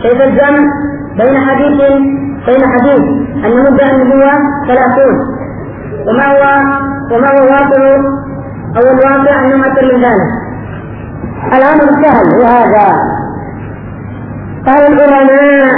كيف الجمع بين حديث أن مدة النبوة 30 وما هو الواقع أو الواقع أنه أكثر من ذلك؟ الأمر سهل وهذا قال العلماء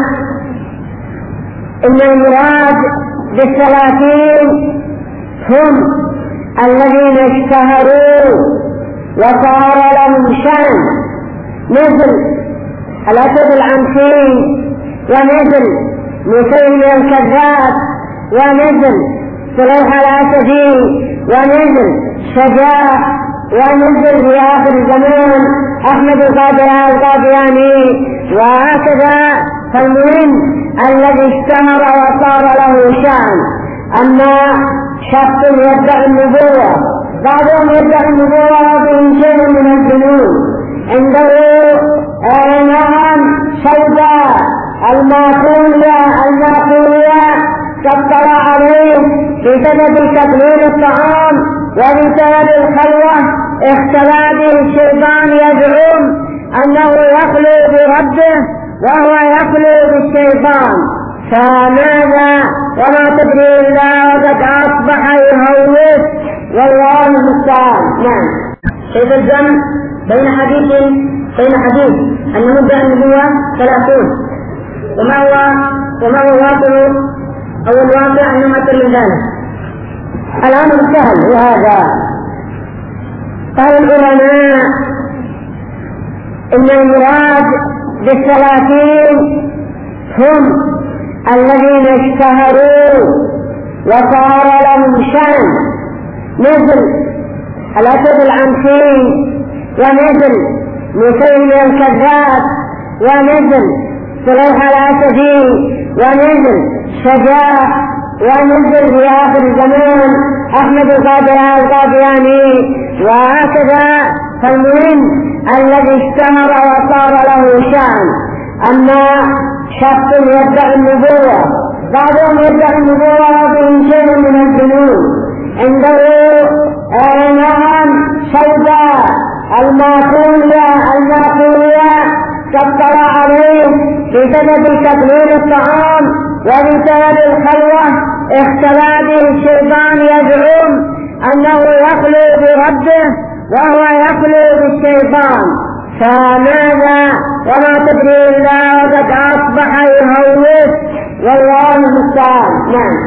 إن المراد ب30 هم الذين اشتهروا وصار لهم شأن، مثل الأسد العنسي، ومثل مسيلمة الكذاب، ومثل سليح الأسدي، ومثل شجاع، ومثل في آخر الزمان أحمد القادياني، وهكذا. فالمهم الذي اشتهر وصار له شأن. أما شخص يدعي النبوة، بعضهم يدعي النبوة وفيه شيء من الجنون، عنده نعم سوداء الماكولية تطلع عليه بسبب تقليل الطعام وبسبب الخلوة اختلى به الشيطان، يزعم أنه يخلو بربه وهو يخلو بالشيطان، فماذا وما تدري إلا وقد أصبح يهوس، والله المستعان. نعم. كيف الجمع بين حديث أن مدة النبوة 30 وما هو الواقع أو الواقع أنه أكثر من ذلك؟ الأمر سهل وهذا قال العلماء إن المراد ب30 هم الذين اشتهروا وصار لهم شأن، مثل الأسد العنسي، ومثل مسيلمة الكذاب، ومثل سليح الأسدي، ومثل شجاع، ومثل في آخر الزمان أحمد القادياني، وهكذا. فالمهم الذي اشتهر وصار له شأن. أما شخص يدعي النبوة، بعضهم يدعي النبوة وفيه شيء من الجنون، عنده نعم سوداء الماكولية تطلع عليه بسبب تقليل الطعام وبسبب الخلوة اختلى به الشيطان، يزعم أنه يخلو بربه وهو يخلو بالشيطان، فماذا وما تدري إلا وقد أصبح يهوس، والله المستعان. نعم.